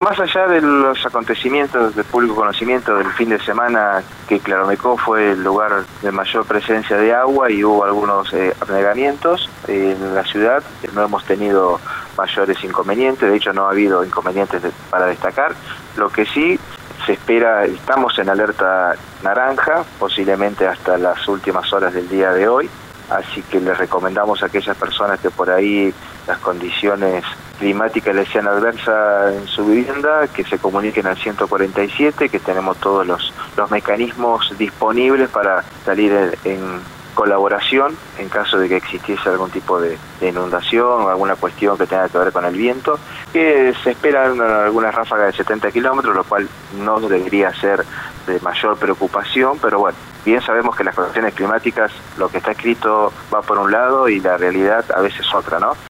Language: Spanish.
más allá de los acontecimientos de público conocimiento del fin de semana, que Claromecó fue el lugar de mayor presencia de agua y hubo algunos anegamientos en la ciudad, no hemos tenido mayores inconvenientes, de hecho no ha habido inconvenientes para destacar. Lo que sí se espera, estamos en alerta naranja, posiblemente hasta las últimas horas del día de hoy, así que les recomendamos a aquellas personas que por ahí las condiciones climáticas les sean adversas en su vivienda, que se comuniquen al 147, que tenemos todos los mecanismos disponibles para salir en colaboración en caso de que existiese algún tipo de inundación o alguna cuestión que tenga que ver con el viento, que se esperan algunas ráfagas de 70 kilómetros, lo cual no debería ser de mayor preocupación, pero bueno, bien sabemos que las condiciones climáticas, lo que está escrito va por un lado y la realidad a veces otra, ¿no?